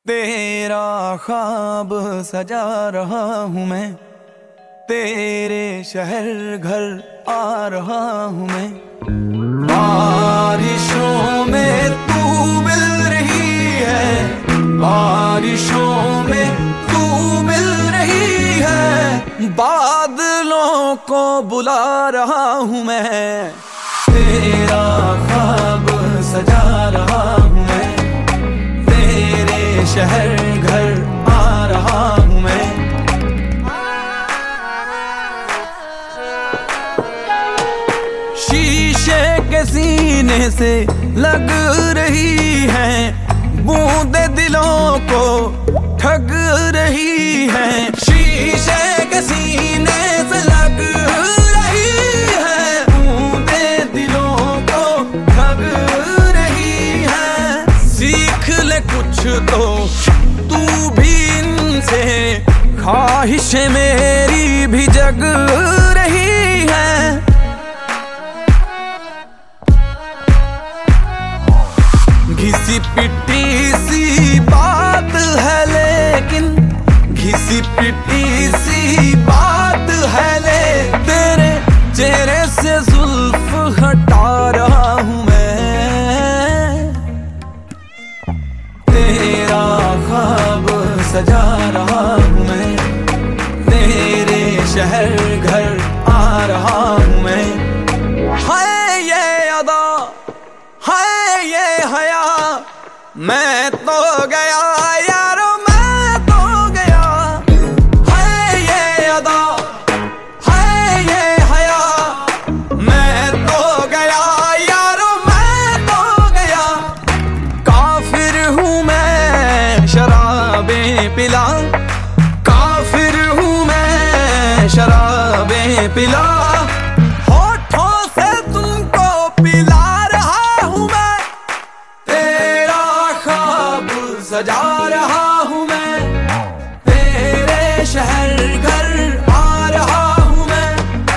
तेरा ख्वाब सजा रहा हूँ मैं, तेरे शहर घर आ रहा हूँ मैं। बारिशों में तू मिल रही है, बारिशों में तू मिल रही है, बादलों को बुला रहा हूँ मैं। तेरा ख्वाब सजा रहा हूँ मैं, तेरे शहर घर आ रहा हूँ मैं। शीशे के सीने से लग रही है, बूंदे दिलों को ठग रही है। शीशे के सीने से लग रही है, बूंदे दिलों को ठग रही है। सीख ले कुछ तो तू भी इनसे, ख्वाहिशें मेरी भी जग रही है। घिसी पिटी सी बात है लेकिन, घिसी पिटी सी बात है ले, तेरे चेहरे से जुल्फ हटा रहा हूँ मैं। तेरा ख्वाब सजा रहा हूँ मैं, तेरे शहर घर आ रहा हूँ मैं। हाय ये अदा, हाय ये हया, मैं तो गया यारो मैं तो गया। हाय ये अदा, हाय ये हया, मैं तो गया यारो मैं तो गया। काफिर हूँ मैं शराबें पिला, काफिर हूँ मैं शराबें पिला। होठों से तुमको पिला रहा हूँ मैं, तेरा ख्वाब सजा रहा हूँ मैं, तेरे शहर घर आ रहा हूँ मैं।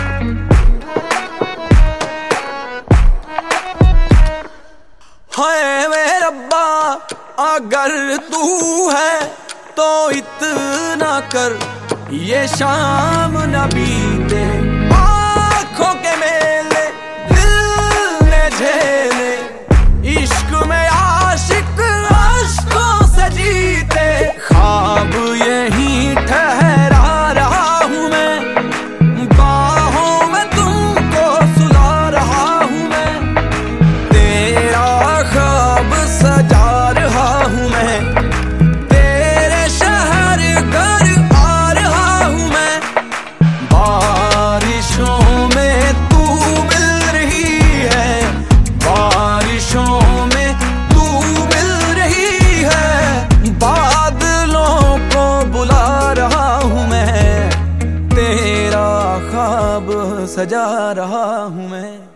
हाय वे रब्बा, अगर तू है तो इतना कर, ये शाम न बीते आँखों के मेले दिल ने झेले। इश्क में आशिक अश्कों से जीते, ख्वाब यही ठहरा रहा हूँ मैं, बाहों में तुमको सुला रहा हूँ मैं। तेरा ख्वाब सजा रहा हूँ मैं, तेरे शहर घर आ रहा हूँ मैं। बारिशों में तू मिल रही है, बारिशों में तू मिल रही है, बादलों को बुला रहा हूँ मैं। तेरा ख्वाब सजा रहा हूँ मैं।